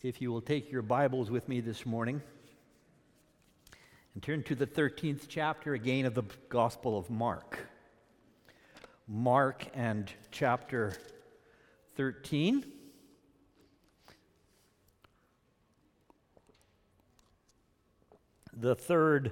If you will take your Bibles with me this morning and turn to the 13th chapter again of the Gospel of Mark. Mark and chapter 13. The third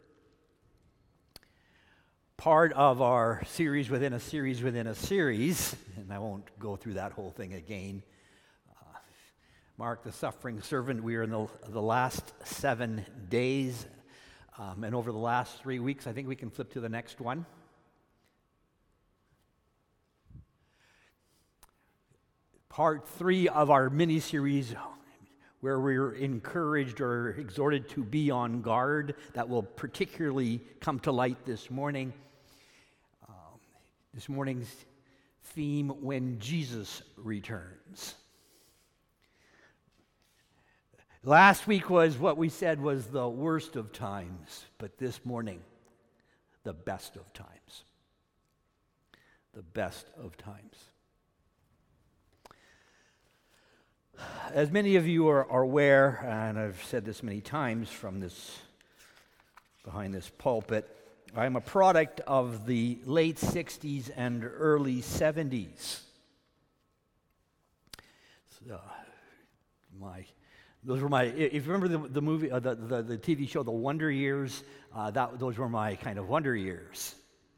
part of our series within a series within a series, and I won't go through that whole thing again. Mark, the suffering servant, we are in the last 7 days, and over the last 3 weeks, I think we can flip to the next one. Part 3 of our mini-series, where we're encouraged or exhorted to be on guard, that will particularly come to light this morning. This morning's theme, when Jesus returns. Last week was what we said was the worst of times, but this morning, the best of times. The best of times. As many of you are aware, and I've said this many times from behind this pulpit, I'm a product of the late 60s and early 70s. Those were my, if you remember the movie, the TV show, The Wonder Years, those were my kind of wonder years.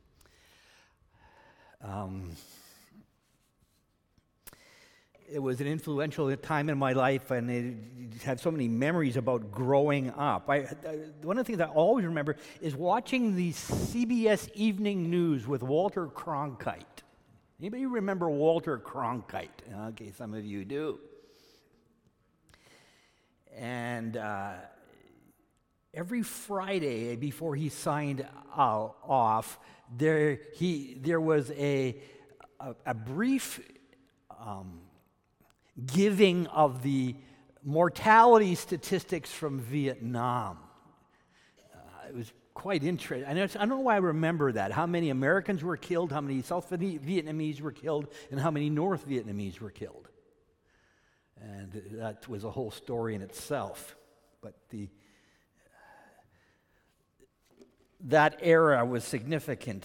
It was an influential time in my life, and it had so many memories about growing up. One of the things I always remember is watching the CBS Evening News with Walter Cronkite. Anybody remember Walter Cronkite? Okay, some of you do. And every Friday before he signed off, there was a brief giving of the mortality statistics from Vietnam. It was quite interesting. I don't know why I remember that. How many Americans were killed, how many South Vietnamese were killed, and how many North Vietnamese were killed. And that was a whole story in itself. But that era was significant,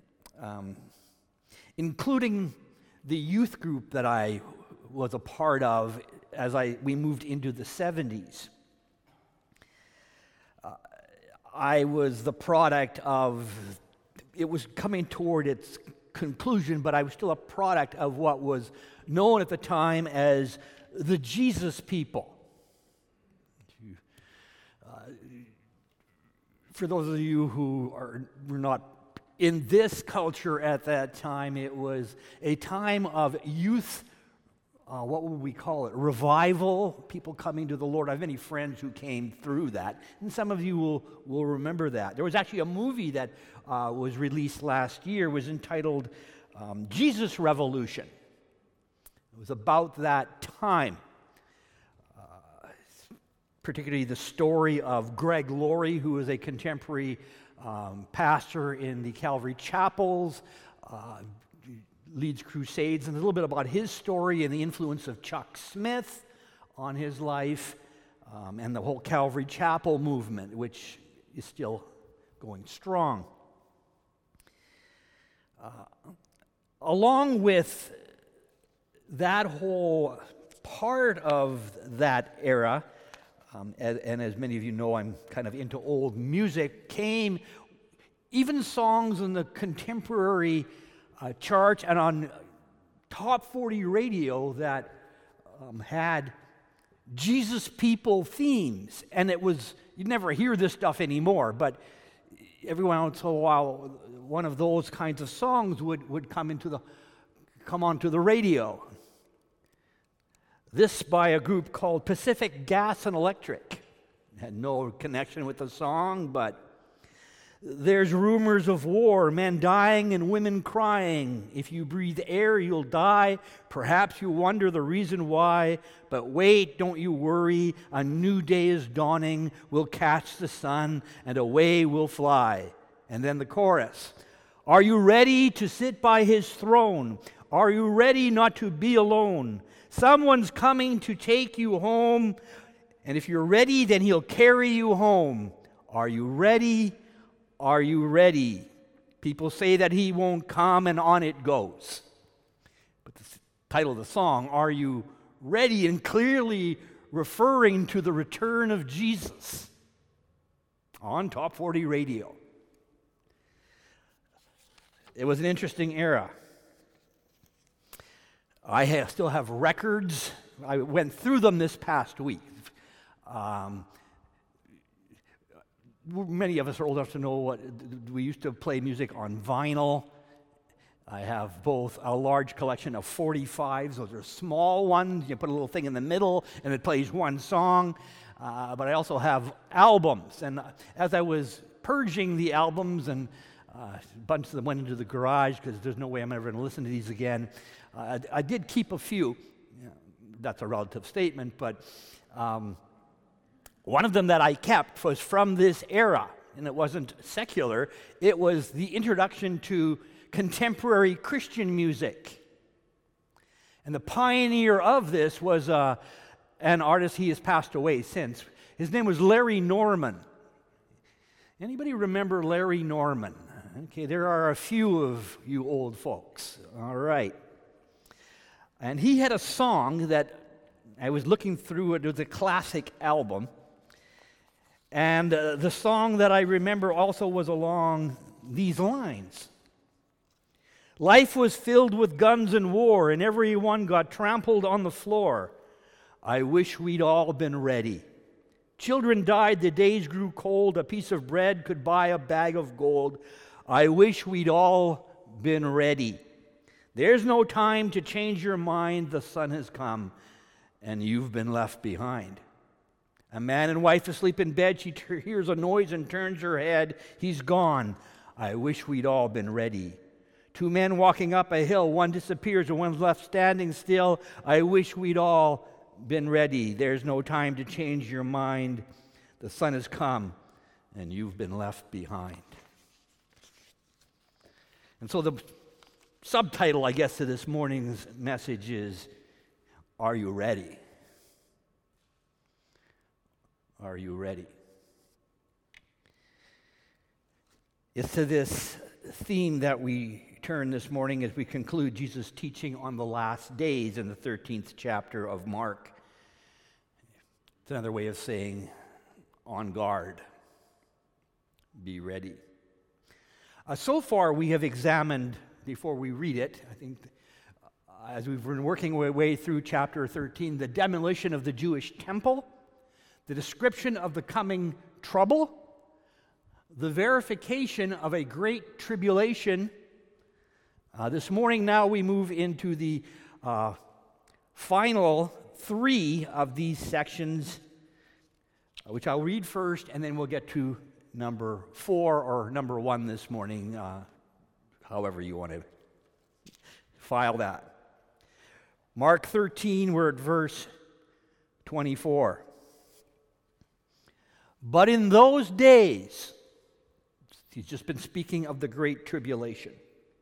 including the youth group that I was a part of as we moved into the 70s. I was the product of, it was coming toward its conclusion, but I was still a product of what was known at the time as the Jesus people. For those of you who were not in this culture at that time, it was a time of youth, what would we call it? Revival, people coming to the Lord. I have many friends who came through that, and some of you will remember that. There was actually a movie that was released last year, was entitled Jesus Revolution. It was about that time, particularly the story of Greg Laurie, who was a contemporary pastor in the Calvary Chapels, leads crusades, and a little bit about his story and the influence of Chuck Smith on his life, and the whole Calvary Chapel movement, which is still going strong. Along with that whole part of that era, and as many of you know, I'm kind of into old music, came even songs in the contemporary charts and on top 40 radio that had Jesus people themes. And it was, you'd never hear this stuff anymore, but every once in a while, one of those kinds of songs would come onto the radio. This by a group called Pacific Gas and Electric. It had no connection with the song, but there's rumors of war, men dying and women crying. If you breathe air, you'll die. Perhaps you wonder the reason why, but wait, don't you worry. A new day is dawning. We'll catch the sun and away we'll fly. And then the chorus. Are you ready to sit by his throne? Are you ready not to be alone? Someone's coming to take you home, and if you're ready, then he'll carry you home. Are you ready? Are you ready? People say that he won't come, and on it goes. But the title of the song, Are You Ready? And clearly referring to the return of Jesus on Top 40 Radio. It was an interesting era. I still have records. I went through them this past week. Many of us are old enough to know what we used to play music on vinyl. I have both a large collection of 45s. Those are small ones. You put a little thing in the middle and it plays one song. But I also have albums. And as I was purging the albums, and a bunch of them went into the garage because there's no way I'm ever going to listen to these again, I did keep a few. That's a relative statement, but one of them that I kept was from this era, and it wasn't secular. It was the introduction to contemporary Christian music. And the pioneer of this was an artist. He has passed away since. His name was Larry Norman. Anybody remember Larry Norman? Okay, there are a few of you old folks. All right. And he had a song that I was looking through. It was a classic album. And the song that I remember also was along these lines. Life was filled with guns and war, and everyone got trampled on the floor. I wish we'd all been ready. Children died, the days grew cold, a piece of bread could buy a bag of gold. I wish we'd all been ready. There's no time to change your mind, the sun has come, and you've been left behind. A man and wife asleep in bed, she hears a noise and turns her head. He's gone. I wish we'd all been ready. Two men walking up a hill, one disappears and one's left standing still. I wish we'd all been ready. There's no time to change your mind. The sun has come and you've been left behind. And so the subtitle, I guess, to this morning's message is, Are you ready? Are you ready? It's to this theme that we turn this morning as we conclude Jesus' teaching on the last days in the 13th chapter of Mark. It's another way of saying, on guard, be ready. So far we have examined, before we read it, I think as we've been working our way through chapter 13, the demolition of the Jewish temple, the description of the coming trouble, the verification of a great tribulation. This morning now we move into the final three of these sections, which I'll read first, and then we'll get to number 4 or number 1 this morning, however you want to file that. Mark 13, we're at verse 24. But in those days, he's just been speaking of the great tribulation.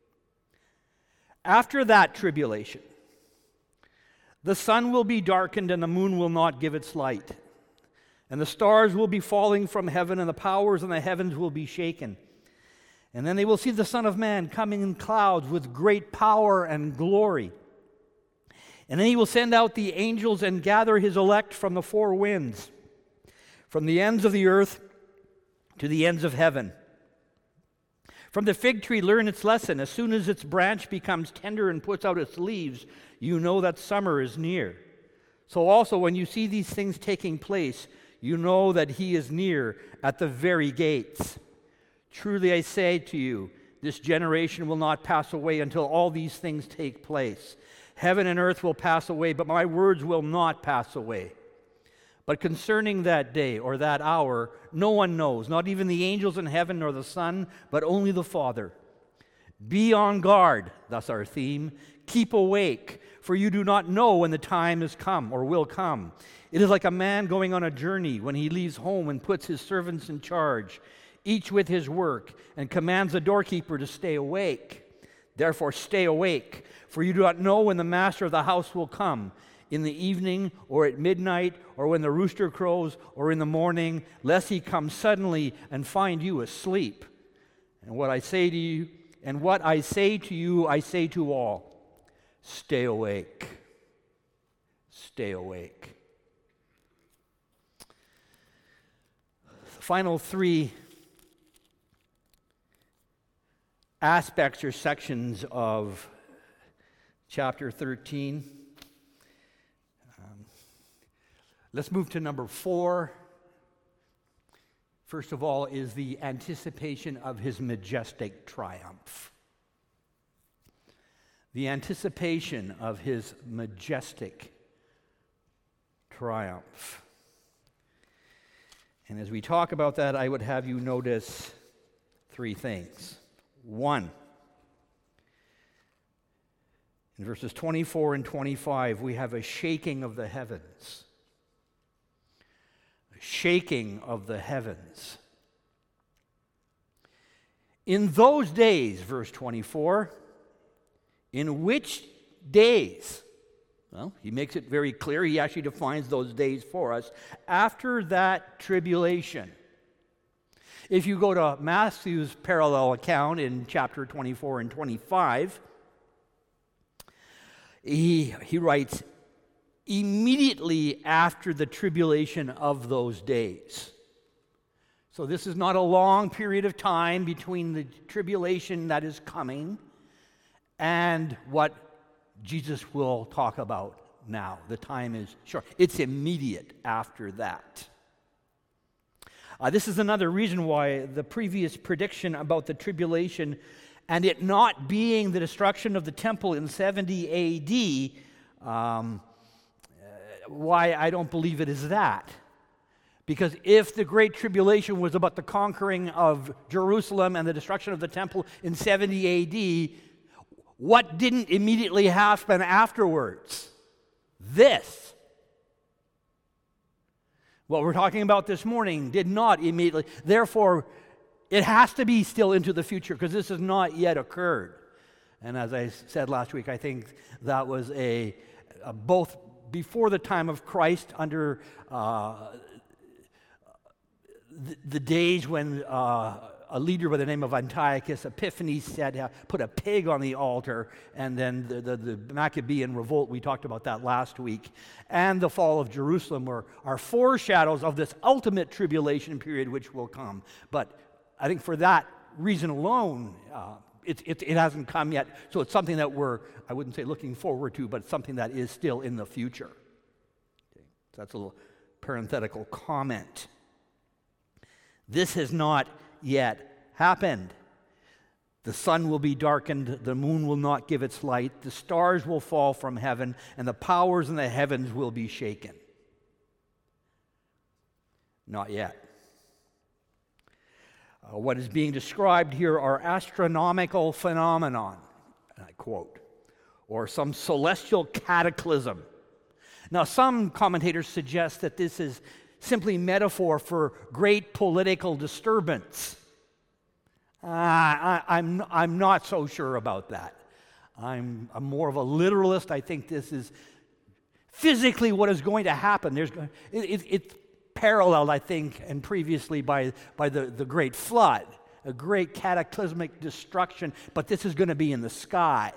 After that tribulation, the sun will be darkened and the moon will not give its light. And the stars will be falling from heaven and the powers in the heavens will be shaken. And then they will see the Son of Man coming in clouds with great power and glory. And then he will send out the angels and gather his elect from the 4 winds, from the ends of the earth to the ends of heaven. From the fig tree learn its lesson. As soon as its branch becomes tender and puts out its leaves, you know that summer is near. So also when you see these things taking place, you know that he is near at the very gates. Truly I say to you, this generation will not pass away until all these things take place. Heaven and earth will pass away, but my words will not pass away. But concerning that day or that hour, no one knows, not even the angels in heaven nor the Son, but only the Father. Be on guard, thus our theme. Keep awake, for you do not know when the time has come or will come. It is like a man going on a journey when he leaves home and puts his servants in charge, each with his work, and commands the doorkeeper to stay awake. Therefore stay awake, for you do not know when the master of the house will come, in the evening, or at midnight, or when the rooster crows, or in the morning, lest he come suddenly and find you asleep. And what I say to you, I say to all, stay awake. Stay awake. The final three aspects or sections of chapter 13. Let's move to number 4. First of all is the anticipation of his majestic triumph. The anticipation of his majestic triumph. And as we talk about that, I would have you notice 3 things. 1, in verses 24 and 25, we have a shaking of the heavens. A shaking of the heavens. In those days, verse 24, in which days? Well, he makes it very clear. He actually defines those days for us. After that tribulation. If you go to Matthew's parallel account in chapter 24 and 25, he writes, immediately after the tribulation of those days. So this is not a long period of time between the tribulation that is coming and what Jesus will talk about now. The time is short. It's immediate after that. This is another reason why the previous prediction about the tribulation and it not being the destruction of the temple in 70 AD, why I don't believe it is that. Because if the Great Tribulation was about the conquering of Jerusalem and the destruction of the temple in 70 AD, what didn't immediately happen afterwards? This. What we're talking about this morning did not immediately. Therefore, it has to be still into the future because this has not yet occurred. And as I said last week, I think that was a both before the time of Christ under the days when a leader by the name of Antiochus Epiphanes said, put a pig on the altar, and then the Maccabean revolt, we talked about that last week, and the fall of Jerusalem are foreshadows of this ultimate tribulation period which will come. But I think for that reason alone, it hasn't come yet, so it's something that we're, I wouldn't say looking forward to, but it's something that is still in the future. Okay. So that's a little parenthetical comment. This has not yet happened. The sun will be darkened, the moon will not give its light, the stars will fall from heaven, and the powers in the heavens will be shaken. Not yet. What is being described here are astronomical phenomenon, and I quote, or some celestial cataclysm. Now, some commentators suggest that this is simply metaphor for great political disturbance. I'm not so sure about that. I'm more of a literalist. I think this is physically what is going to happen. It's paralleled, I think, and previously by the Great Flood, a great cataclysmic destruction, but this is going to be in the sky.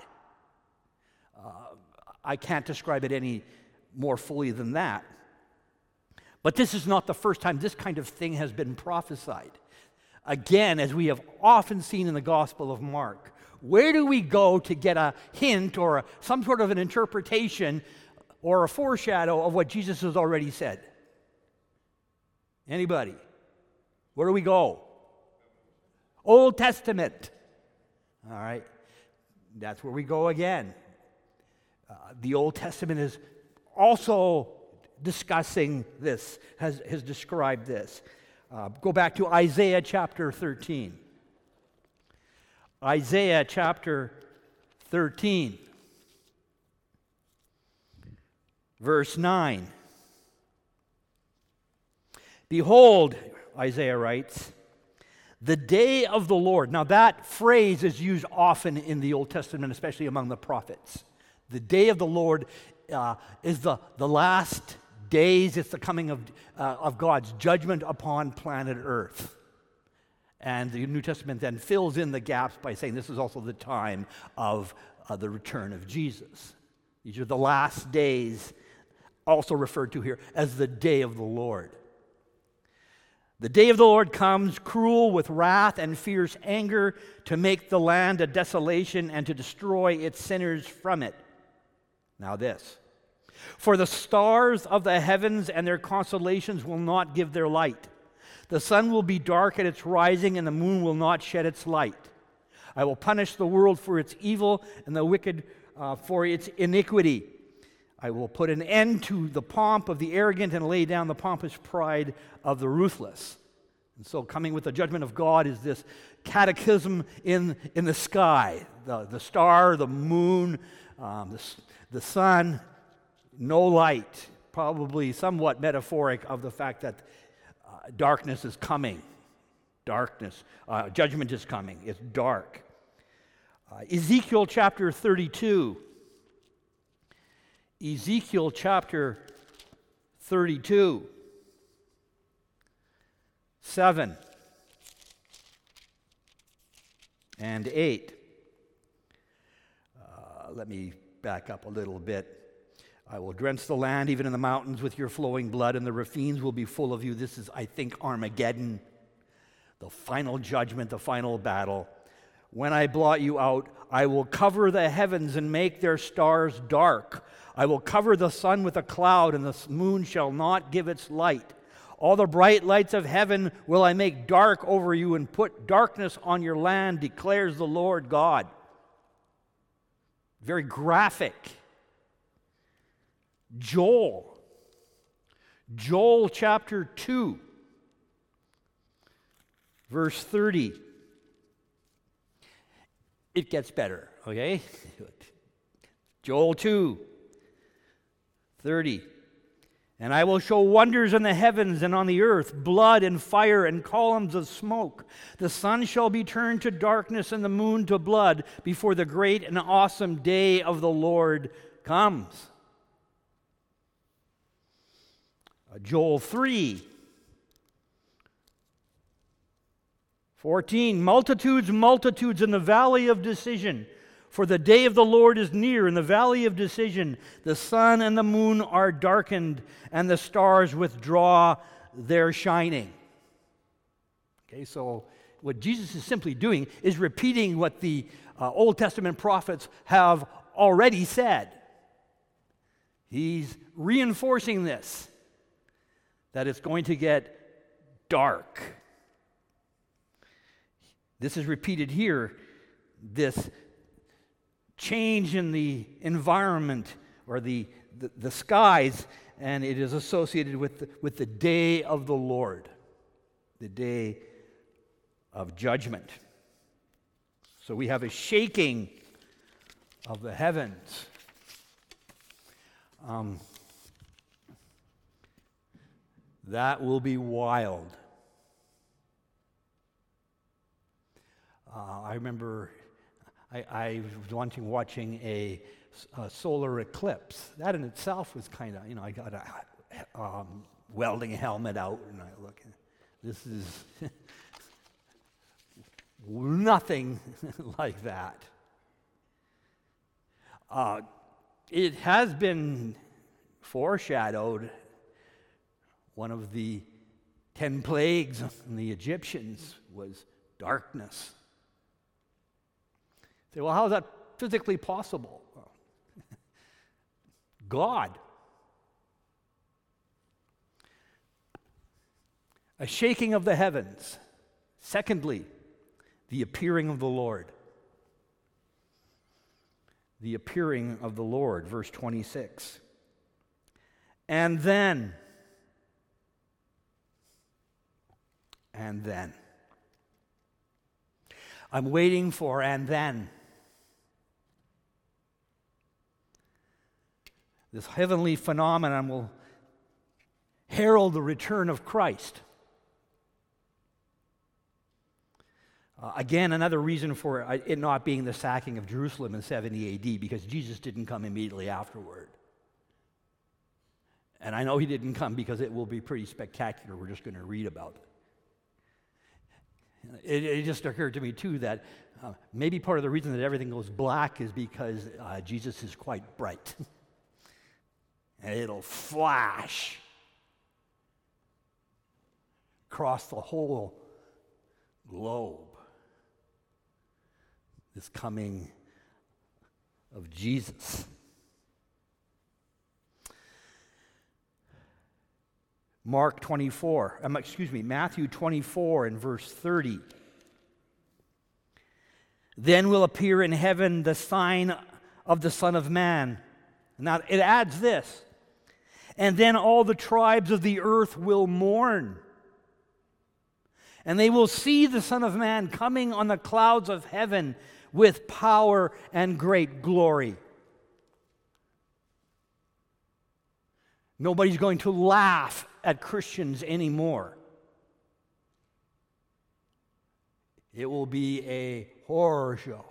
I can't describe it any more fully than that. But this is not the first time this kind of thing has been prophesied. Again, as we have often seen in the Gospel of Mark, where do we go to get a hint or some sort of an interpretation or a foreshadow of what Jesus has already said? Anybody? Where do we go? Old Testament. All right. That's where we go again. The Old Testament is also discussing this, has described this. Go back to Isaiah chapter 13. Isaiah chapter 13, verse 9. Behold, Isaiah writes, the day of the Lord. Now that phrase is used often in the Old Testament, especially among the prophets. The day of the Lord is the last days. It's the coming of God's judgment upon planet Earth. And the New Testament then fills in the gaps by saying this is also the time of the return of Jesus. These are the last days, also referred to here as the day of the Lord. The day of the Lord comes, cruel with wrath and fierce anger, to make the land a desolation and to destroy its sinners from it. Now this, for the stars of the heavens and their constellations will not give their light. The sun will be dark at its rising, and the moon will not shed its light. I will punish the world for its evil and the wicked for its iniquity. I will put an end to the pomp of the arrogant and lay down the pompous pride of the ruthless. And so coming with the judgment of God is this cataclysm in the sky. The star, the moon, the sun, no light. Probably somewhat metaphoric of the fact that darkness is coming. Judgment is coming. It's dark. Ezekiel chapter 32. Ezekiel chapter 32, 7 and 8. Let me back up a little bit. I will drench the land, even in the mountains, with your flowing blood, and the ravines will be full of you. This is, I think, Armageddon, the final judgment, the final battle. When I blot you out, I will cover the heavens and make their stars dark. I will cover the sun with a cloud, and the moon shall not give its light. All the bright lights of heaven will I make dark over you and put darkness on your land, declares the Lord God. Very graphic. Joel chapter 2, verse 30. It gets better, okay? Joel 2, 30. And I will show wonders in the heavens and on the earth, blood and fire and columns of smoke. The sun shall be turned to darkness and the moon to blood before the great and awesome day of the Lord comes. Joel 3, 14. Multitudes, multitudes in the valley of decision. For the day of the Lord is near in the valley of decision. The sun and the moon are darkened, and the stars withdraw their shining. Okay, so what Jesus is simply doing is repeating what the Old Testament prophets have already said. He's reinforcing this, that it's going to get dark. This is repeated here, this change in the environment or the skies, and it is associated with the day of the Lord, the day of judgment. So we have a shaking of the heavens. That will be wild. I remember I was watching a solar eclipse. That in itself was kind of, I got a welding helmet out and I look, this is nothing like that. It has been foreshadowed. One of the 10 plagues in the Egyptians was darkness. Say, well, how is that physically possible? Well, God. A shaking of the heavens. Secondly, the appearing of the Lord. The appearing of the Lord, verse 26. And then. I'm waiting for and then. This heavenly phenomenon will herald the return of Christ. Again, another reason for it not being the sacking of Jerusalem in 70 AD, because Jesus didn't come immediately afterward. And I know he didn't come because it will be pretty spectacular. We're just going to read about it. It just occurred to me, too, that maybe part of the reason that everything goes black is because Jesus is quite bright. And it'll flash across the whole globe. This coming of Jesus. Matthew 24 and verse 30. Then will appear in heaven the sign of the Son of Man. Now it adds this. And then all the tribes of the earth will mourn. And they will see the Son of Man coming on the clouds of heaven with power and great glory. Nobody's going to laugh at Christians anymore. It will be a horror show.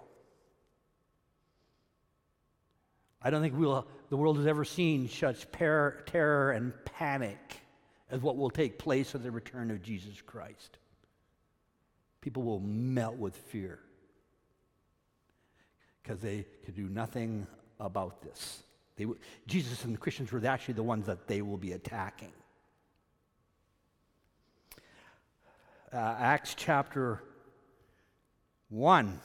I don't think the world has ever seen such terror and panic as what will take place at the return of Jesus Christ. People will melt with fear because they could do nothing about this. Jesus and the Christians were actually the ones that they will be attacking. Acts chapter 1.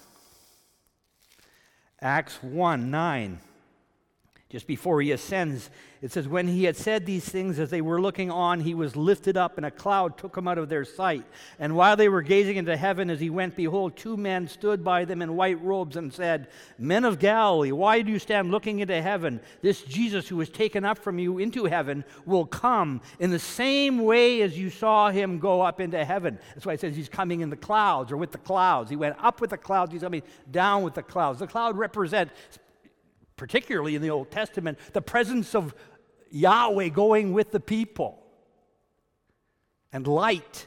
Acts 1:9. Just before he ascends, it says, when he had said these things, as they were looking on, he was lifted up, and a cloud took him out of their sight. And while they were gazing into heaven as he went, behold, two men stood by them in white robes and said, Men of Galilee, why do you stand looking into heaven? This Jesus who was taken up from you into heaven will come in the same way as you saw him go up into heaven. That's why it says he's coming in the clouds or with the clouds. He went up with the clouds, he's coming down with the clouds. The cloud represents, particularly in the Old Testament, the presence of Yahweh going with the people and light.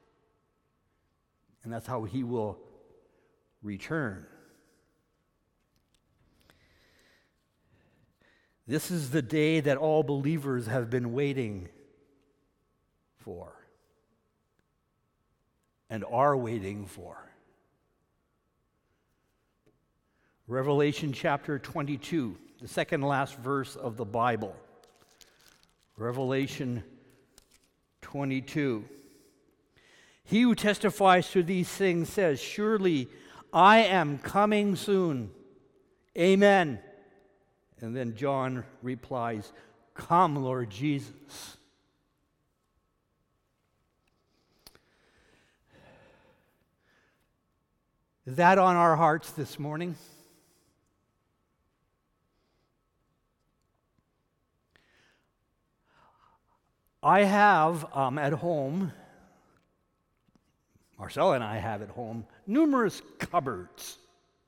And that's how he will return. This is the day that all believers have been waiting for and are waiting for. Revelation chapter 22, the second last verse of the Bible. Revelation 22. He who testifies to these things says, Surely I am coming soon. Amen. And then John replies, Come, Lord Jesus. Is that on our hearts this morning? I have at home, Marcella and I have at home, numerous cupboards.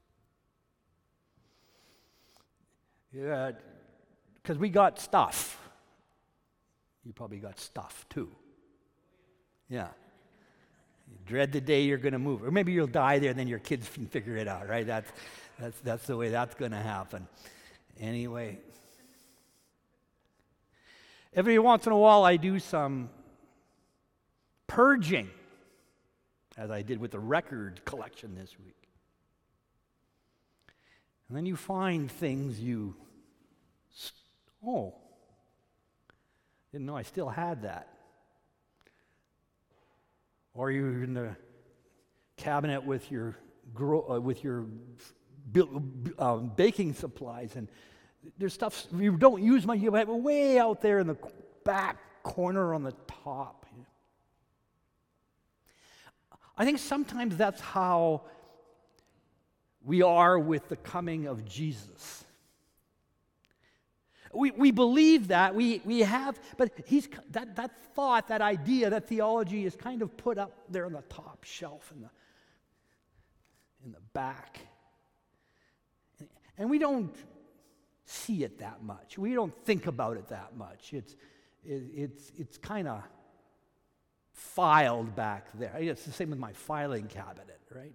Yeah, because we got stuff. You probably got stuff too. Yeah. You dread the day you're going to move. Or maybe you'll die there and then your kids can figure it out, right? That's the way that's going to happen. Anyway. Every once in a while, I do some purging, as I did with the record collection this week. And then you find things didn't know I still had that. Or you're in the cabinet with your baking supplies, and there's stuff you don't use much. You have it way out there in the back corner on the top. I think sometimes that's how we are with the coming of Jesus. We believe that, we have, but that thought, that idea, that theology is kind of put up there on the top shelf in the back. And we don't see it that much. We don't think about it that much. It's kind of filed back there. It's the same with my filing cabinet, right?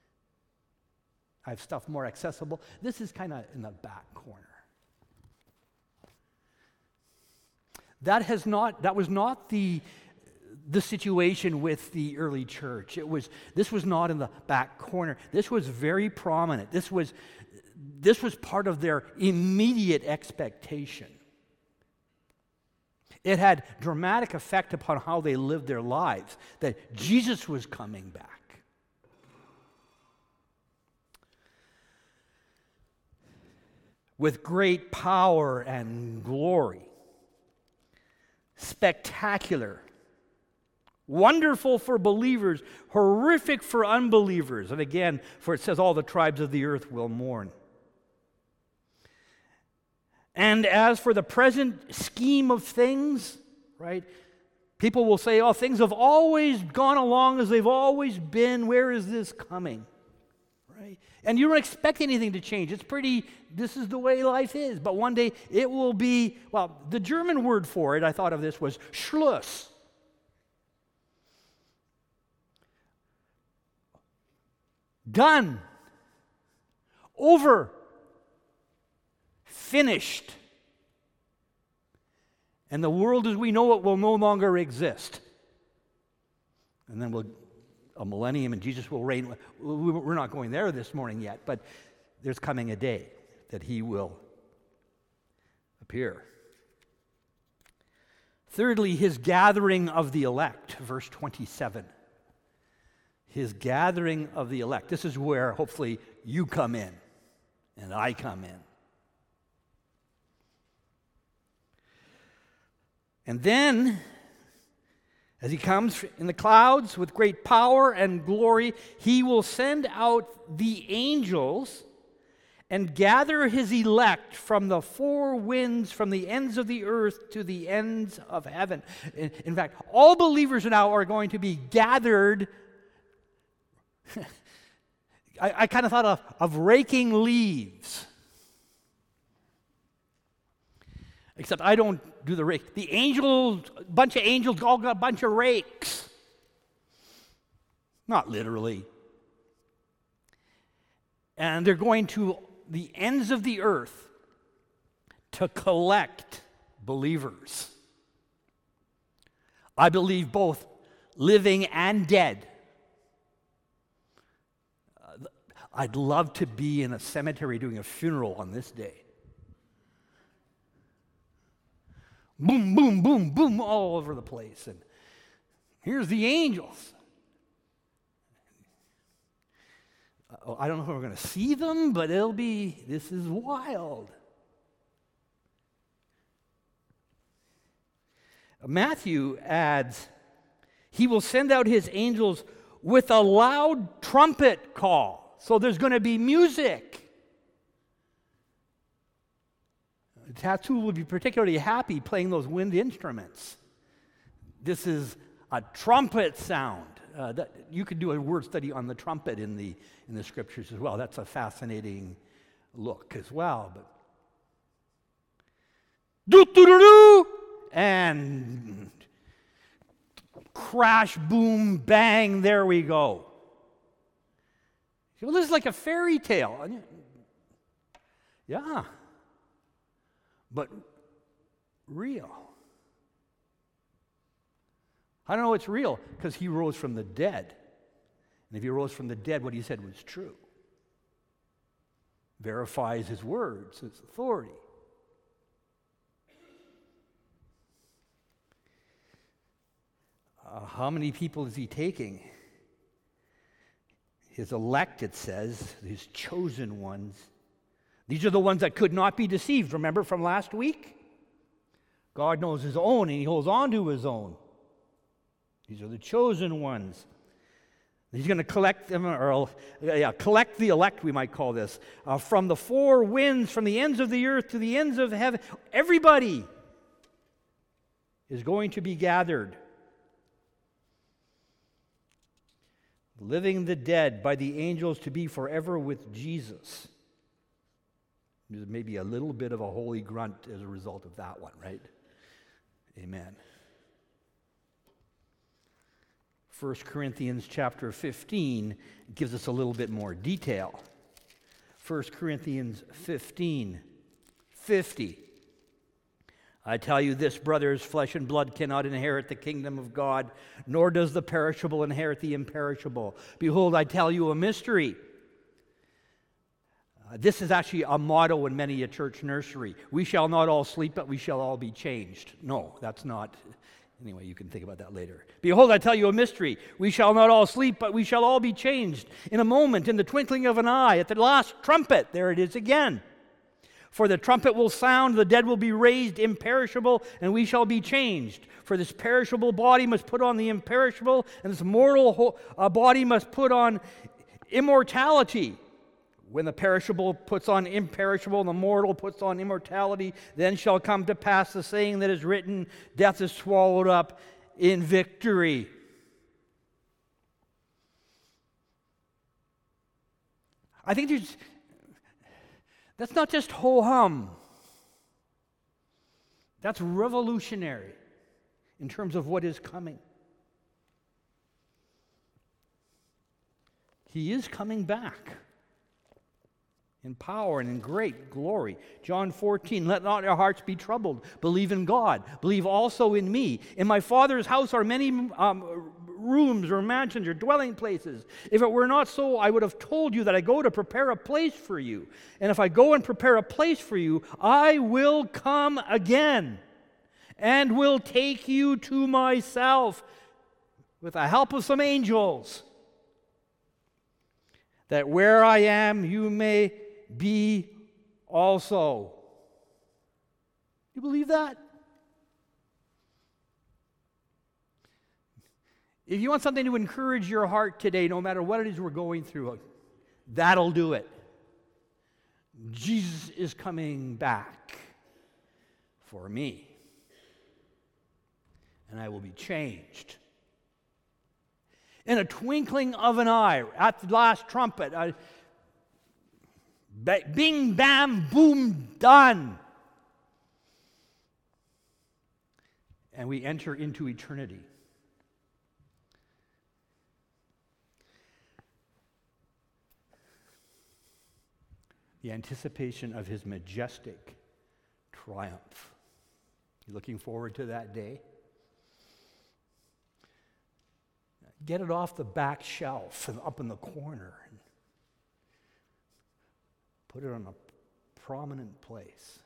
I have stuff more accessible. This is kind of in the back corner. That was not the situation with the early church. This was not in the back corner. This was very prominent. This was part of their immediate expectation. It had dramatic effect upon how they lived their lives, that Jesus was coming back. With great power and glory. Spectacular. Wonderful for believers, horrific for unbelievers. And again, for it says all the tribes of the earth will mourn. And as for the present scheme of things, right? People will say, oh, things have always gone along as they've always been. Where is this coming? Right? And you don't expect anything to change. This is the way life is. But one day it will be, well, the German word for it, I thought of this, was Schluss. Done. Over. Finished. And the world as we know it will no longer exist. And then a millennium and Jesus will reign. We're not going there this morning yet, but there's coming a day that he will appear. Thirdly, his gathering of the elect, verse 27. His gathering of the elect. This is where hopefully you come in and I come in. And then, as he comes in the clouds with great power and glory, he will send out the angels and gather his elect from the four winds, from the ends of the earth to the ends of heaven. In fact, all believers now are going to be gathered. I kind of thought of raking leaves. Except I don't do the rake. The angels, a bunch of angels, all got a bunch of rakes. Not literally. And they're going to the ends of the earth to collect believers. I believe both living and dead. I'd love to be in a cemetery doing a funeral on this day. Boom, boom, boom, boom, all over the place. And here's the angels. I don't know if we're going to see them, but this is wild. Matthew adds, he will send out his angels with a loud trumpet call. So there's going to be music. Tattoo will be particularly happy playing those wind instruments. This is a trumpet sound. You could do a word study on the trumpet in the scriptures as well. That's a fascinating look as well. But do-do-do-do, and crash, boom, bang, there we go. Well, this is like a fairy tale. Yeah. But real. I don't know it's real because he rose from the dead. And if he rose from the dead, what he said was true. Verifies his words, his authority. How many people is he taking? His elect, it says, his chosen ones. These are the ones that could not be deceived. Remember from last week? God knows his own, and he holds on to his own. These are the chosen ones. He's going to collect them, collect the elect, we might call this, from the four winds, from the ends of the earth to the ends of heaven. Everybody is going to be gathered. Living the dead by the angels to be forever with Jesus. There's maybe a little bit of a holy grunt as a result of that one, right? Amen. 1 Corinthians chapter 15 gives us a little bit more detail. 1 Corinthians 15:50. I tell you this, brothers, flesh and blood cannot inherit the kingdom of God, nor does the perishable inherit the imperishable. Behold, I tell you a mystery. This is actually a motto in many a church nursery. We shall not all sleep, but we shall all be changed. No, that's not. Anyway, you can think about that later. Behold, I tell you a mystery. We shall not all sleep, but we shall all be changed. In a moment, in the twinkling of an eye, at the last trumpet, there it is again. For the trumpet will sound, the dead will be raised imperishable, and we shall be changed. For this perishable body must put on the imperishable, and this mortal body must put on immortality. When the perishable puts on imperishable, and the mortal puts on immortality, then shall come to pass the saying that is written, death is swallowed up in victory. I think that's not just ho-hum. That's revolutionary in terms of what is coming. He is coming back in power and in great glory. John 14, let not your hearts be troubled. Believe in God. Believe also in me. In my Father's house are many rooms or mansions or dwelling places. If it were not so, I would have told you that I go to prepare a place for you. And if I go and prepare a place for you, I will come again and will take you to myself with the help of some angels, that where I am, you may be also. You believe that? If you want something to encourage your heart today, no matter what it is we're going through, that'll do it. Jesus is coming back for me, and I will be changed. In a twinkling of an eye, at the last trumpet, bing, bam, boom, done. And we enter into eternity. The anticipation of his majestic triumph. You looking forward to that day? Get it off the back shelf and up in the corner and put it on a prominent place.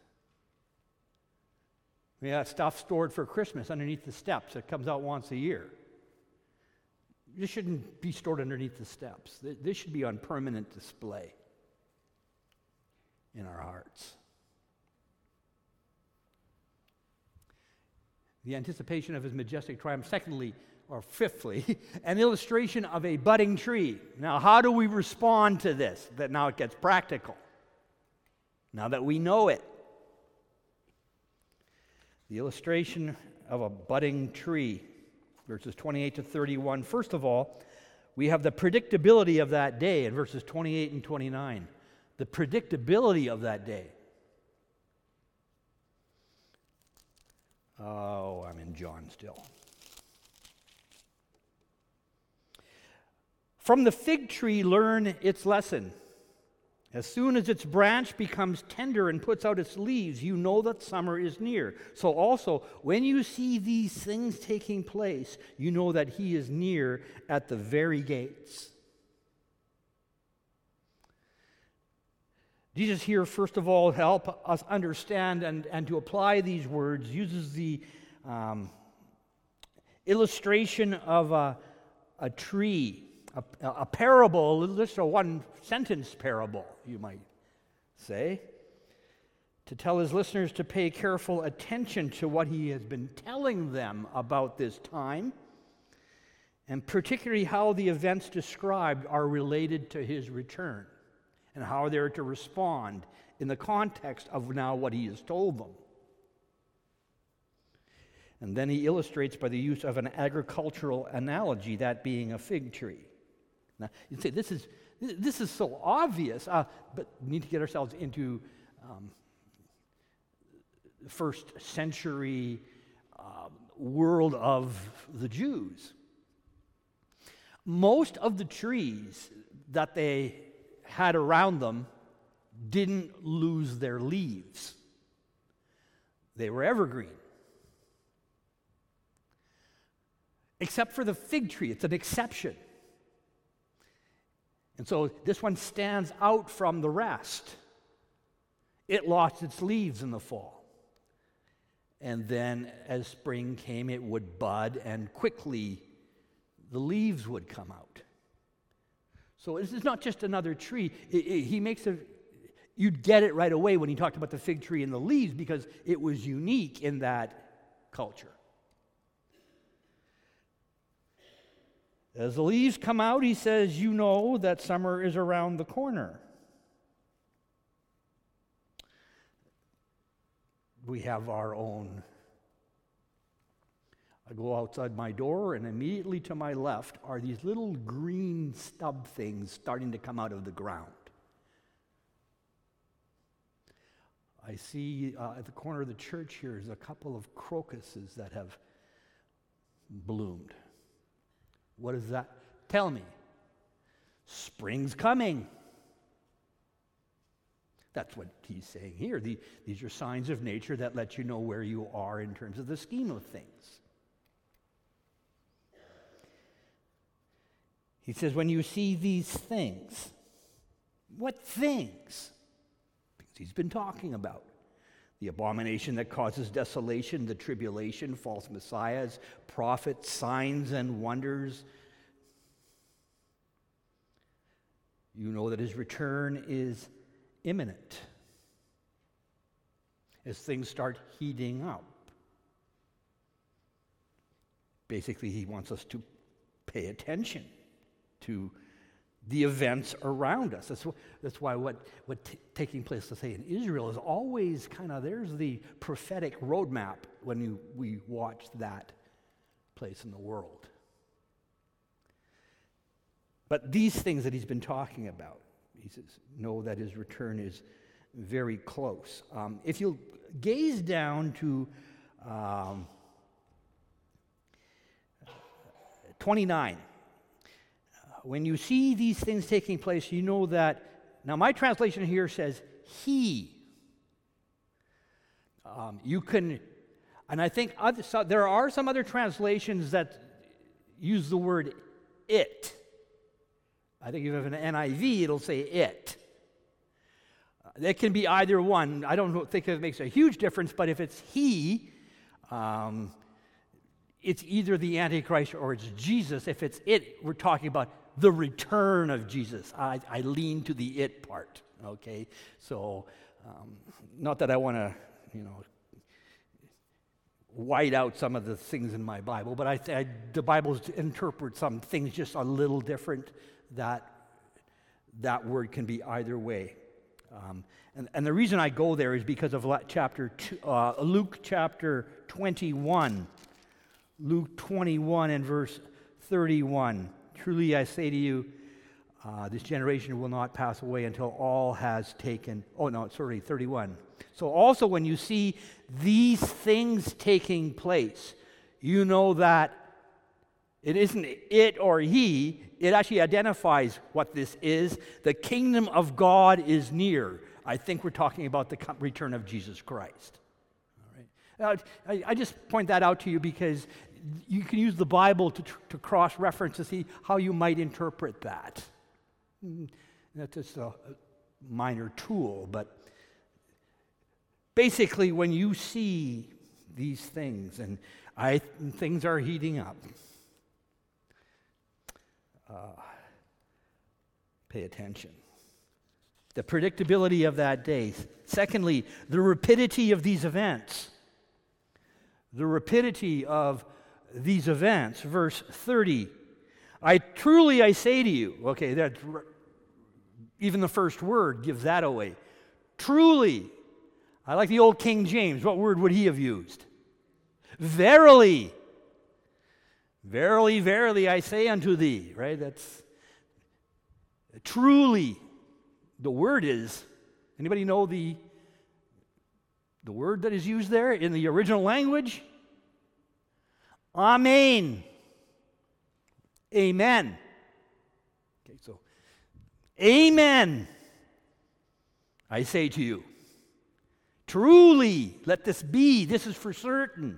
We got stuff stored for Christmas underneath the steps. It comes out once a year. This shouldn't be stored underneath the steps. This should be on permanent display in our hearts. The anticipation of his majestic triumph. Secondly, or fifthly, an illustration of a budding tree. Now, how do we respond to this? That now it gets practical. Now that we know it. The illustration of a budding tree, verses 28 to 31. First of all, we have the predictability of that day in verses 28 and 29. The predictability of that day. Oh, I'm in John still. From the fig tree, learn its lesson. As soon as its branch becomes tender and puts out its leaves, you know that summer is near. So also, when you see these things taking place, you know that he is near at the very gates. Jesus here, first of all, help us understand and to apply these words, uses the illustration of a tree. A parable, just a one-sentence parable, you might say, to tell his listeners to pay careful attention to what he has been telling them about this time, and particularly how the events described are related to his return, and how they're to respond in the context of now what he has told them. And then he illustrates by the use of an agricultural analogy, that being a fig tree. Now, you'd say, this is so obvious, but we need to get ourselves into the first century world of the Jews. Most of the trees that they had around them didn't lose their leaves. They were evergreen. Except for the fig tree, it's an exception. And so this one stands out from the rest. It lost its leaves in the fall. And then as spring came, it would bud, and quickly the leaves would come out. So this is not just another tree. You'd get it right away when he talked about the fig tree and the leaves, because it was unique in that culture. As the leaves come out, he says, you know that summer is around the corner. We have our own. I go outside my door, and immediately to my left are these little green stub things starting to come out of the ground. I see at the corner of the church here is a couple of crocuses that have bloomed. What does that tell me? Spring's coming. That's what he's saying here. These are signs of nature that let you know where you are in terms of the scheme of things. He says, when you see these things, what things? Because he's been talking about the abomination that causes desolation, the tribulation, false messiahs, prophets, signs and wonders. You know that his return is imminent as things start heating up. Basically, he wants us to pay attention to the events around us. That's why what taking place, let's say, in Israel is always kind of, there's the prophetic roadmap when we watch that place in the world. But these things that he's been talking about, he says, know that his return is very close. If you'll gaze down to 29, when you see these things taking place, you know that, now my translation here says he. You can, and I think there are some other translations that use the word it. I think if you have an NIV, it'll say it. It can be either one. I don't think it makes a huge difference, but if it's he, it's either the Antichrist or it's Jesus. If it's it, we're talking about the return of Jesus. I lean to the it part, okay? So, not that I want to, white out some of the things in my Bible, but the Bible interprets some things just a little different. That word can be either way. And the reason I go there is because of Luke chapter 21. Luke 21 and verse 31. Truly I say to you, this generation will not pass away until all has taken... 31. So also when you see these things taking place, you know that it isn't it or he. It actually identifies what this is. The kingdom of God is near. I think we're talking about the return of Jesus Christ. All right. I just point that out to you because you can use the Bible to cross-reference to see how you might interpret that. That's just a minor tool, but basically when you see these things, and things are heating up, pay attention. The predictability of that day. Secondly, the rapidity of these events. The rapidity of these events. Verse 30. I say to you. Okay, that even the first word gives that away. Truly. I like the old King James. What word would he have used? Verily. Verily, verily, I say unto thee. Right? That's truly. The word is, anybody know the word that is used there in the original language? Amen. Amen. Okay, so, amen, I say to you. Truly, let this be. This is for certain.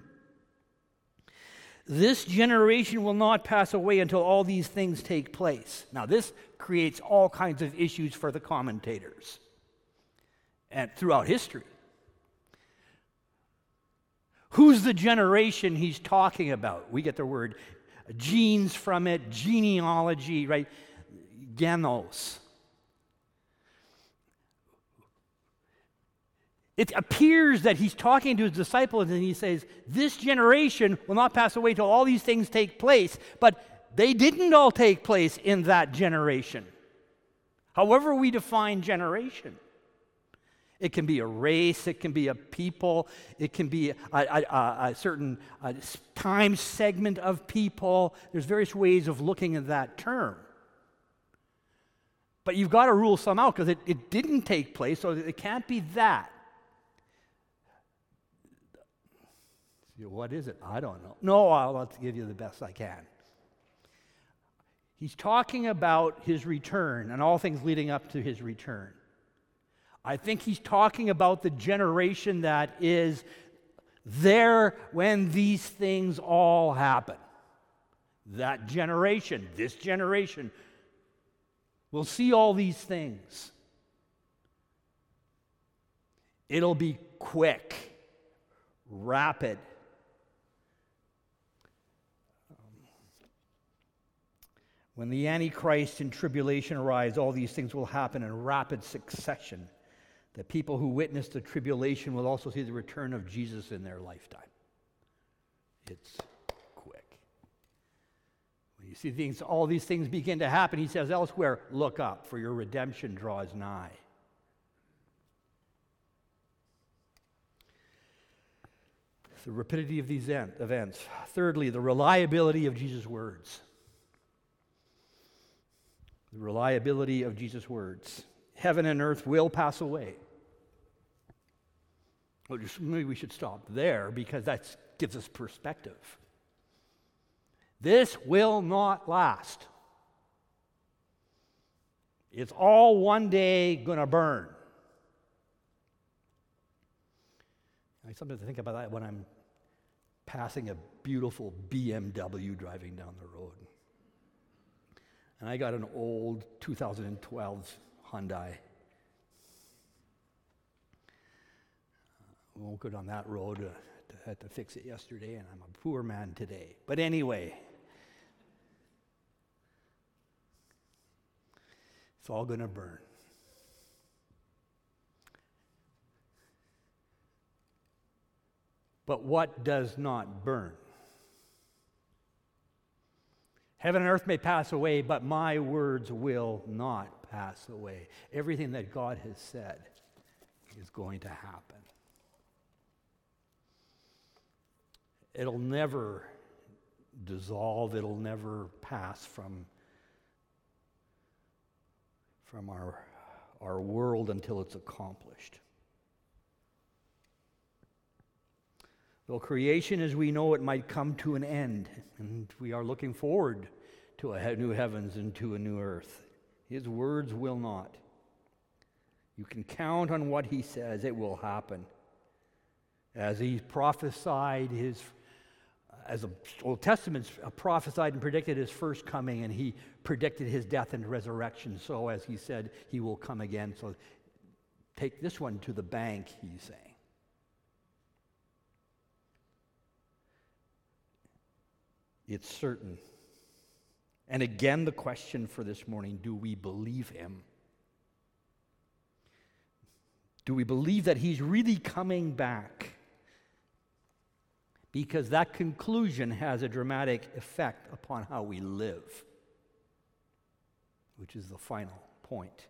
This generation will not pass away until all these things take place. Now, this creates all kinds of issues for the commentators and throughout history. Who's the generation he's talking about? We get the word genes from it, genealogy, right? Genos. It appears that he's talking to his disciples and he says, this generation will not pass away till all these things take place. But they didn't all take place in that generation. However we define generation. It can be a race, it can be a people, it can be a certain time segment of people. There's various ways of looking at that term. But you've got to rule some out because it didn't take place, so it can't be that. What is it? I don't know. No, I'll give you the best I can. He's talking about his return and all things leading up to his return. I think he's talking about the generation that is there when these things all happen. That generation, this generation, will see all these things. It'll be quick, rapid. When the Antichrist and tribulation arise, all these things will happen in rapid succession. The people who witness the tribulation will also see the return of Jesus in their lifetime. It's quick. When you see things, all these things begin to happen, he says elsewhere, look up, for your redemption draws nigh. The rapidity of these events. Thirdly, the reliability of Jesus' words. The reliability of Jesus' words. Heaven and earth will pass away. Well, maybe we should stop there because that gives us perspective. This will not last. It's all one day going to burn. I sometimes think about that when I'm passing a beautiful BMW driving down the road. And I got an old 2012 Hyundai. We won't go down that road. I had to fix it yesterday, and I'm a poor man today. But anyway, it's all going to burn. But what does not burn? Heaven and earth may pass away, but my words will not pass away. Everything that God has said is going to happen. It'll never dissolve. It'll never pass from our world until it's accomplished. Though creation as we know it might come to an end, and we are looking forward to a new heavens and to a new earth, his words will not. You can count on what he says, it will happen. As he prophesied as the Old Testament prophesied and predicted his first coming, and he predicted his death and resurrection, so as he said, he will come again. So take this one to the bank, he's saying. It's certain. And again, the question for this morning, do we believe him? Do we believe that he's really coming back? Because that conclusion has a dramatic effect upon how we live, which is the final point.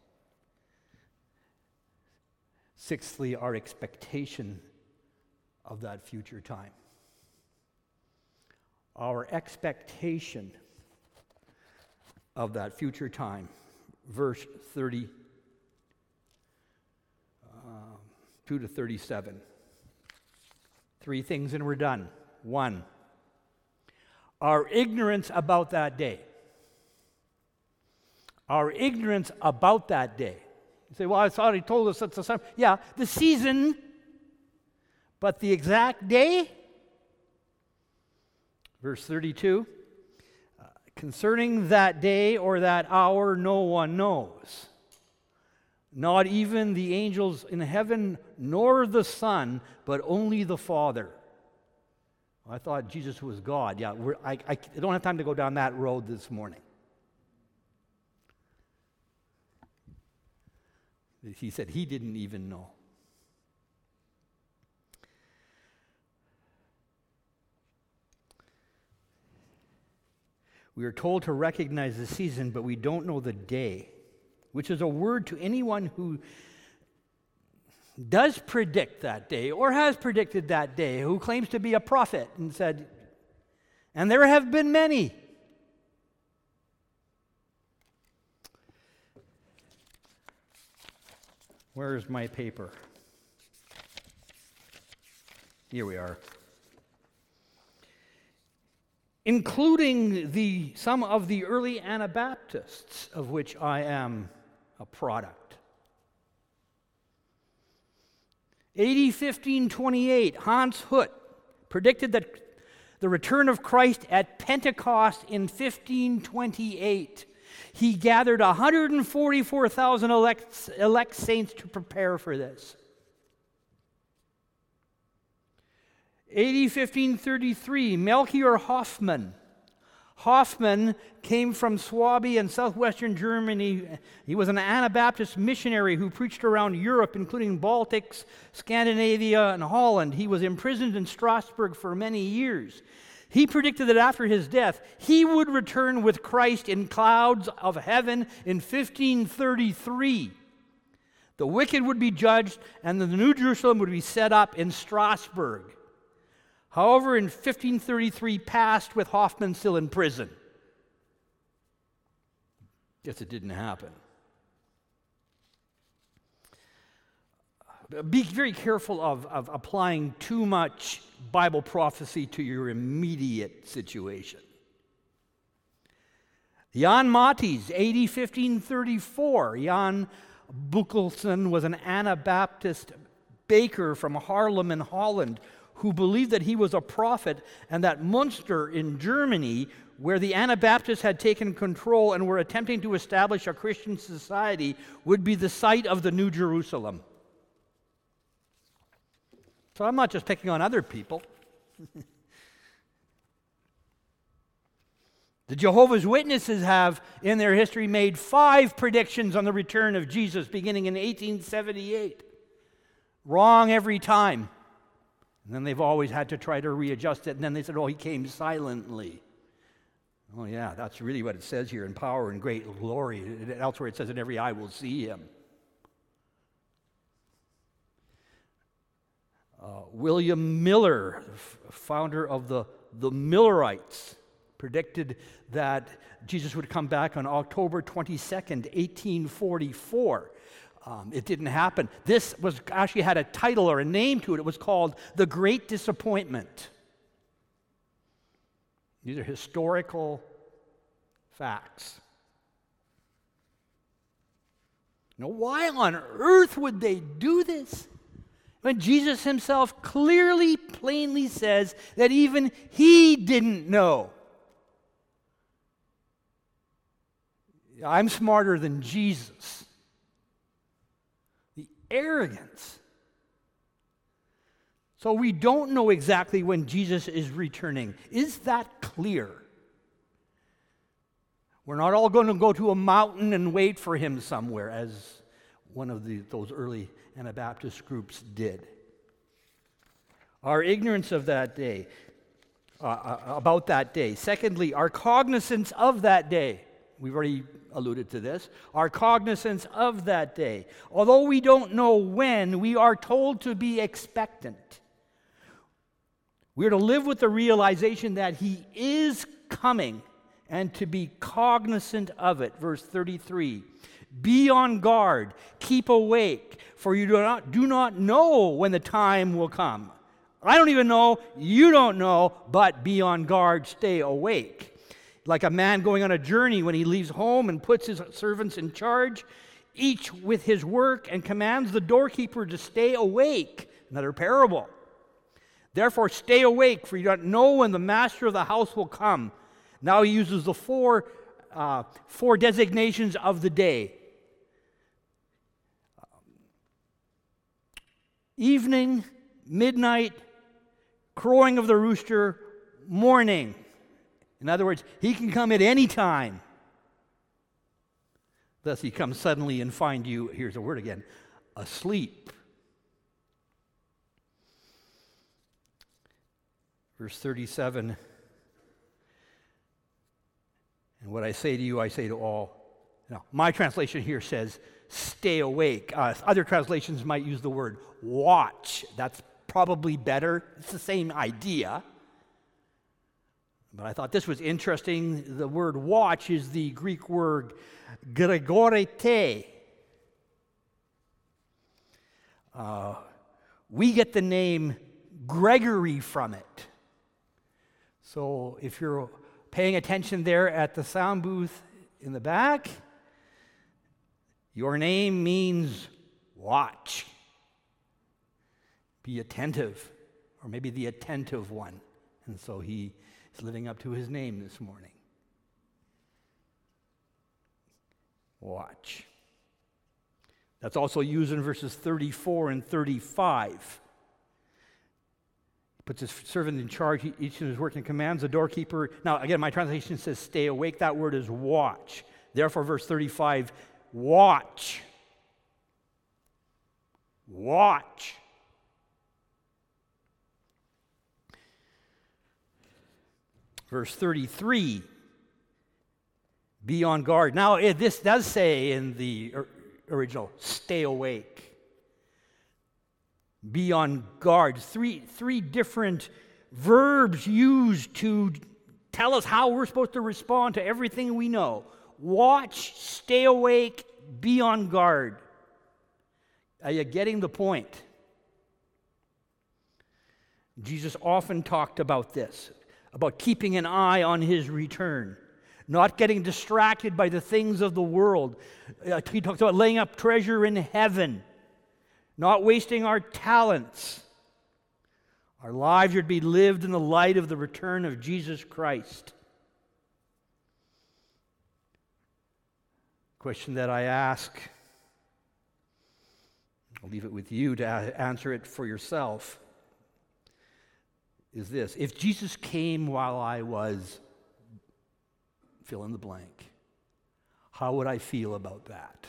Sixthly, our expectation of that future time. Our expectation of that future time. Verse 32 to 37. Three things and we're done. One, our ignorance about that day. Our ignorance about that day. You say, well, I thought he told us it's the summer. Yeah, the season But the exact day, verse 32, concerning that day or that hour, no one knows. Not even the angels in heaven, nor the Son, but only the Father. I thought Jesus was God. Yeah, I don't have time to go down that road this morning. He said he didn't even know. We are told to recognize the season, but we don't know the day, which is a word to anyone who does predict that day or has predicted that day, who claims to be a prophet and said, and there have been many. Where's my paper? Here we are. Including some of the early Anabaptists, of which I am a product. AD 1528, Hans Hut predicted that the return of Christ at Pentecost in 1528. He gathered 144,000 elect saints to prepare for this. AD 1533, Melchior Hoffman. Hoffman came from Swabia in southwestern Germany. He was an Anabaptist missionary who preached around Europe, including Baltics, Scandinavia, and Holland. He was imprisoned in Strasbourg for many years. He predicted that after his death, he would return with Christ in clouds of heaven in 1533. The wicked would be judged, and the New Jerusalem would be set up in Strasbourg. However, in 1533 passed with Hoffman still in prison. Guess it didn't happen. Be very careful of applying too much Bible prophecy to your immediate situation. Jan Matthies, AD 1534. Jan Buckelson was an Anabaptist baker from Haarlem in Holland who believed that he was a prophet and that Munster in Germany, where the Anabaptists had taken control and were attempting to establish a Christian society, would be the site of the New Jerusalem. So I'm not just picking on other people. The Jehovah's Witnesses have, in their history, made 5 predictions on the return of Jesus beginning in 1878. Wrong every time. And then they've always had to try to readjust it. And then they said, oh, he came silently. Oh, yeah, that's really what it says here, in power and great glory. Elsewhere it says, and every eye will see him. William Miller, founder of the Millerites, predicted that Jesus would come back on October 22nd, 1844. It didn't happen. This was actually had a title or a name to it. It was called The Great Disappointment. These are historical facts. Now, why on earth would they do this? When Jesus himself clearly, plainly says that even he didn't know. I'm smarter than Jesus. The arrogance. So we don't know exactly when Jesus is returning. Is that clear? We're not all going to go to a mountain and wait for him somewhere, as one of those early Anabaptist groups did. Our ignorance of that day, about that day. Secondly, our cognizance of that day. We've already alluded to this. Our cognizance of that day. Although we don't know when, we are told to be expectant. We are to live with the realization that he is coming and to be cognizant of it. Verse 33. Be on guard, keep awake, for you do not know when the time will come. I don't even know, you don't know, but be on guard, stay awake. Like a man going on a journey when he leaves home and puts his servants in charge, each with his work, and commands the doorkeeper to stay awake. Another parable. Therefore stay awake, for you don't know when the master of the house will come. Now he uses the four designations of the day. Evening, midnight, crowing of the rooster, morning. In other words, he can come at any time. Thus he comes suddenly and find you, here's the word again, asleep. Verse 37, and what I say to you, I say to all. Now, my translation here says, stay awake. Other translations might use the word watch. That's probably better. It's the same idea. But I thought this was interesting. The word watch is the Greek word gregorete. We get the name Gregory from it. So if you're paying attention there at the sound booth in the back, your name means watch. Be attentive, or maybe the attentive one. And so he is living up to his name this morning. Watch. That's also used in verses 34 and 35. He puts his servant in charge, each in his work, and commands the doorkeeper. Now, again, my translation says stay awake. That word is watch. Therefore, verse 35, watch. Watch. Verse 33, be on guard. Now, this does say in the original, stay awake. Be on guard. Three different verbs used to tell us how we're supposed to respond to everything we know. Watch, stay awake, be on guard. Are you getting the point? Jesus often talked about this, about keeping an eye on his return, not getting distracted by the things of the world. He talks about laying up treasure in heaven, not wasting our talents. Our lives are to be lived in the light of the return of Jesus Christ. Question that I ask, I'll leave it with you to answer it for yourself, is this. If Jesus came while I was, fill in the blank, how would I feel about that?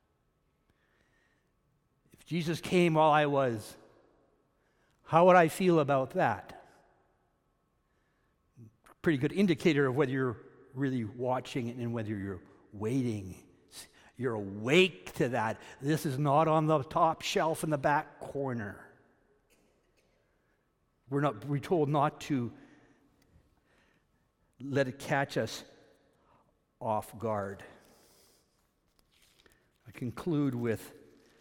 If Jesus came while I was, how would I feel about that? Pretty good indicator of whether you're really watching and whether you're waiting. You're awake to that. This is not on the top shelf in the back corner. We're told not to let it catch us off guard. I conclude with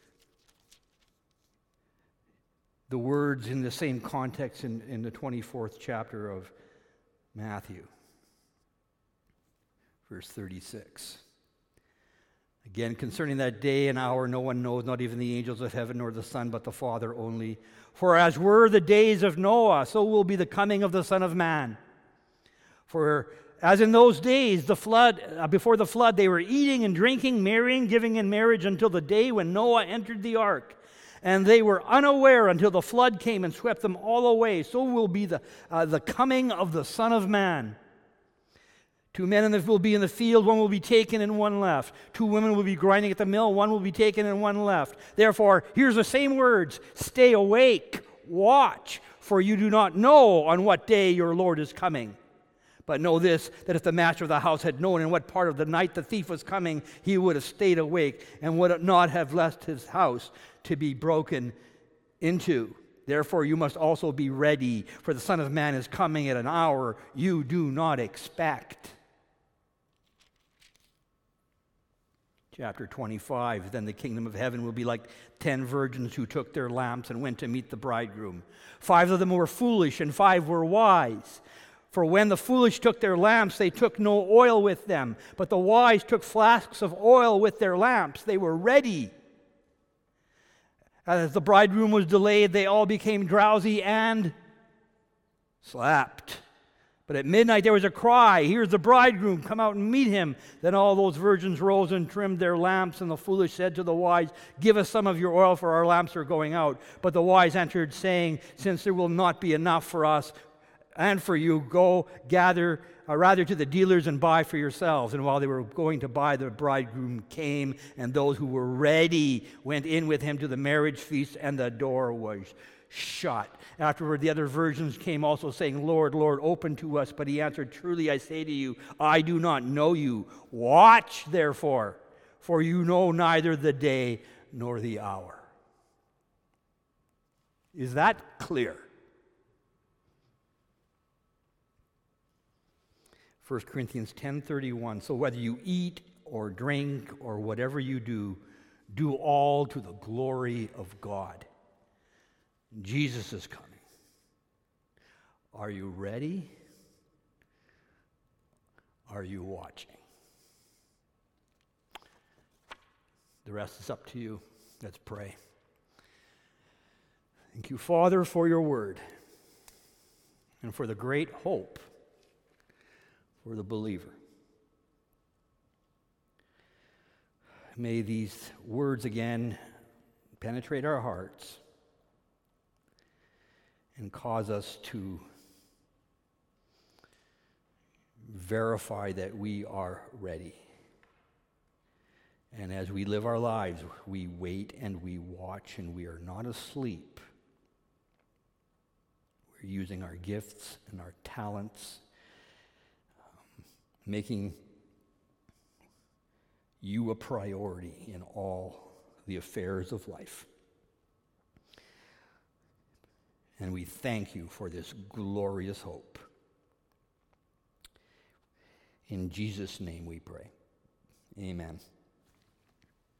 the words in the same context in the 24th chapter of Matthew, verse 36. Again, concerning that day and hour, no one knows, not even the angels of heaven, nor the Son, but the Father only. For as were the days of Noah, so will be the coming of the Son of Man. For as in those days, before the flood, they were eating and drinking, marrying, giving in marriage until the day when Noah entered the ark. And they were unaware until the flood came and swept them all away. So will be the coming of the Son of Man. 2 men will be in the field, one will be taken and one left. 2 women will be grinding at the mill, one will be taken and one left. Therefore, here's the same words, stay awake, watch, for you do not know on what day your Lord is coming. But know this, that if the master of the house had known in what part of the night the thief was coming, he would have stayed awake and would not have left his house to be broken into. Therefore, you must also be ready, for the Son of Man is coming at an hour you do not expect. Chapter 25, then the kingdom of heaven will be like 10 virgins who took their lamps and went to meet the bridegroom. 5 of them were foolish and 5 were wise. For when the foolish took their lamps, they took no oil with them, but the wise took flasks of oil with their lamps. They were ready. As the bridegroom was delayed, they all became drowsy and slept. But at midnight there was a cry, here's the bridegroom, come out and meet him. Then all those virgins rose and trimmed their lamps, and the foolish said to the wise, give us some of your oil, for our lamps are going out. But the wise answered, saying, since there will not be enough for us and for you, go gather rather to the dealers and buy for yourselves. And while they were going to buy, the bridegroom came, and those who were ready went in with him to the marriage feast, and the door was shut. Afterward, the other virgins came also, saying, Lord, Lord, open to us. But he answered, truly I say to you, I do not know you. Watch, therefore, for you know neither the day nor the hour. Is that clear? 1 Corinthians 10:31, so whether you eat or drink or whatever you do all to the glory of God. Jesus is coming. Are you ready? Are you watching? The rest is up to you. Let's pray. Thank you, Father, for your word and for the great hope for the believer. May these words again penetrate our hearts and cause us to verify that we are ready. And as we live our lives, we wait and we watch, and we are not asleep. We're using our gifts and our talents, making you a priority in all the affairs of life. And we thank you for this glorious hope. In Jesus' name we pray. Amen.